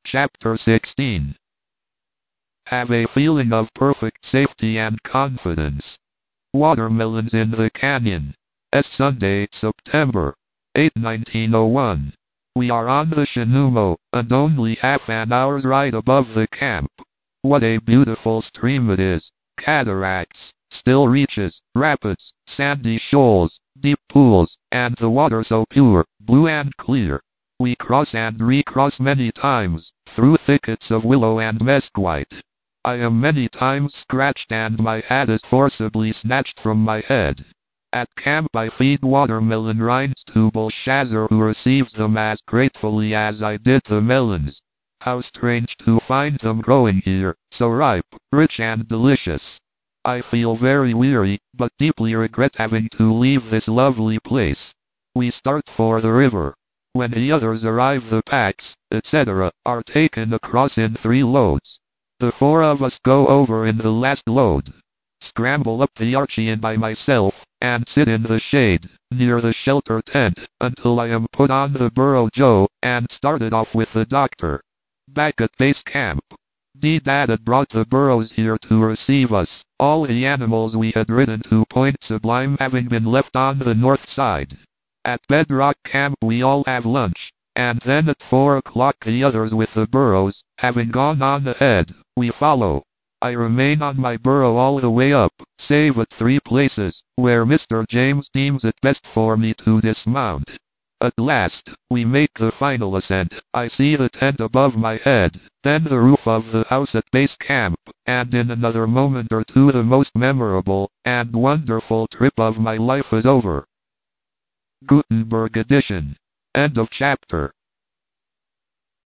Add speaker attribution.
Speaker 1: Chapter 16. Have a feeling of perfect safety and confidence. Watermelons in the Canyon. Sunday, September 8, 1901. We are on the Shinoumo, and only half an hour's ride above the camp. What a beautiful stream it is. Cataracts, still reaches, rapids, sandy shoals, deep pools, and the water so pure, blue and clear. We cross and recross many times, through thickets of willow and mesquite. I am many times scratched and my hat is forcibly snatched from my head. At camp I feed watermelon rinds to Belshazzar, who receives them as gratefully as I did the melons. How strange to find them growing here, so ripe, rich and delicious. I feel very weary, but deeply regret having to leave this lovely place. We start for the river. When the others arrive, the packs, etc., are taken across in 3 loads. The 4 of us go over in the last load. Scramble up the Archie by myself, and sit in the shade, near the shelter tent, until I am put on the Burro Joe, and started off with the doctor. Back at base camp. Dad had brought the burros here to receive us, all the animals we had ridden to Point Sublime having been left on the north side. At Bedrock Camp we all have lunch, and then at 4 o'clock the others with the burros, having gone on ahead, we follow. I remain on my burro all the way up, save at 3 places, where Mr. James deems it best for me to dismount. At last, we make the final ascent. I see the tent above my head, then the roof of the house at base camp, and in another moment or two the most memorable and wonderful trip of my life is over. Gutenberg edition. End of chapter.